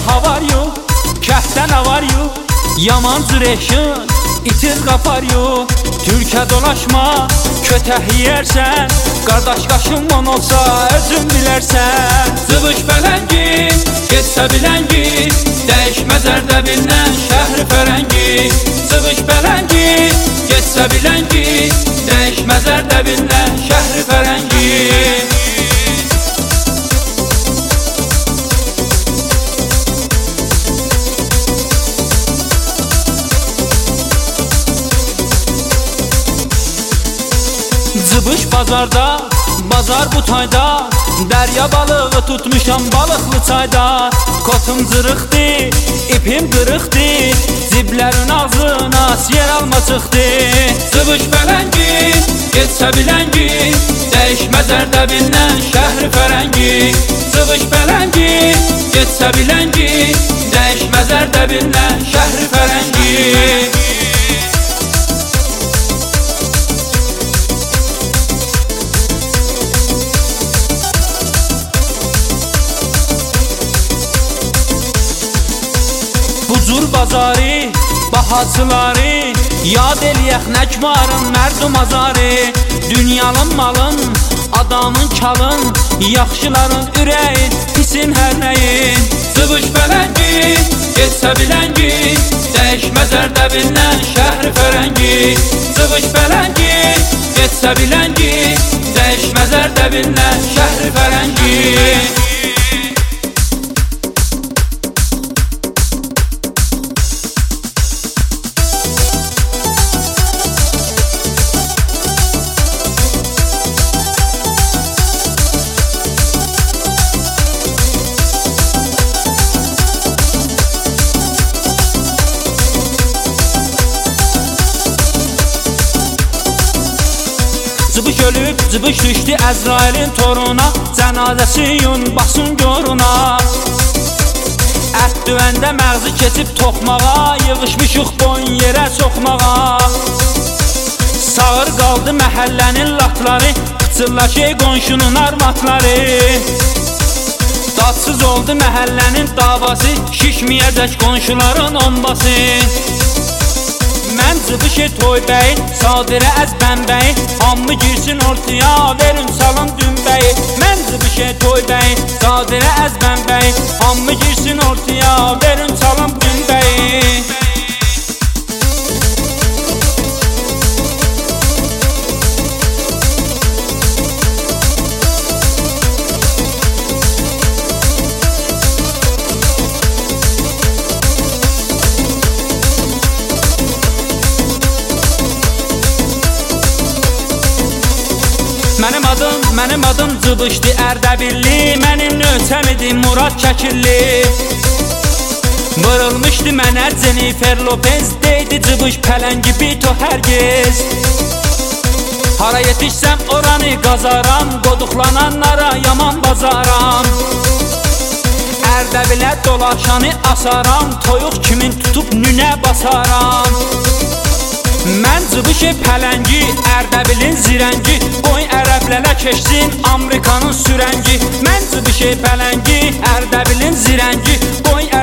how are you? Kəftən var you? Yaman cüreşin, itil qapar you? Türkə dolaşma, kötək yiyərsən, qardaş qaşınman olsa özün bilərsən. Zıvış pələngi, getsə biləngi, dəyişməz Ərdəbildən şəhri fərəngi. Zıvış pələngi, getsə biləngi, dəyişməz Ərdəbildən şəhri fərəngi. Zıbış bazarda, bazar bu tayda, dərya balığı tutmuşam balıqlı çayda. Kotum zırıqdı, ipim qırıqdı, ziblərin ağzına yer alma çıxdı. Zıbış pələngi, getsə biləngi, dəyişməz Ərdəbildən şəhri fərəngi. Zıbış pələngi, getsə biləngi, dəyişməz Ərdəbildən şəhri fərəngi. Bucur bazarı, bahaçıları, yad eləyək nəkmarın mərdum azarı. Dünyanın malın, adamın kalın, yaxşıların ürəyi, pisin hər nəyin. Zıvış pələngi, getsə biləngi, dəyişməz Ərdəbildən şəhri fərəngi. Zıvış pələngi, getsə biləngi, dəyişməz Ərdəbildən şəhri fərəngi. Zıbış ölüb, zıbış düşdü Əzrailin toruna, cənazəsi yun, baxsın göruna. Ət düvəndə məğzi keçib toxmağa, yığışmışıq boyun yerə soxmağa. Sağır qaldı məhəllənin latları, qıçırlaşır qonşunun armatları. Dadsız oldu məhəllənin davası, şişməyəcək qonşuların ombası. Mən Zıbışı toy bəyi, Sadirə əzbən bəyi, hamı girsin ortaya, verin salın dünbəyi. Mən Zıbışı toy bəyi, Sadirə əzbən bəyi, hamı girsin ortaya, verin salın dünbəyi. Mənim adım Zıbışdı Ərdəbilli, mənim nöçəm idi Murad Kəkilli. Vırılmışdı mənə Jennifer Lopez, deydi Zıbış pələngi bito hərgiz. Hara yetişsəm oranı qazaram, qoduqlananlara yaman bazaram. Ərdəbilə dolaşanı asaram, toyuq kimin tutub nünə basaram. Mən Zıbışı pələngi, Ərdəbilin zirəngi, qoy ərəblərə keçsin Amerikanın sürəngi. Mən Zıbışı pələngi, Ərdəbilin zirəngi, qoy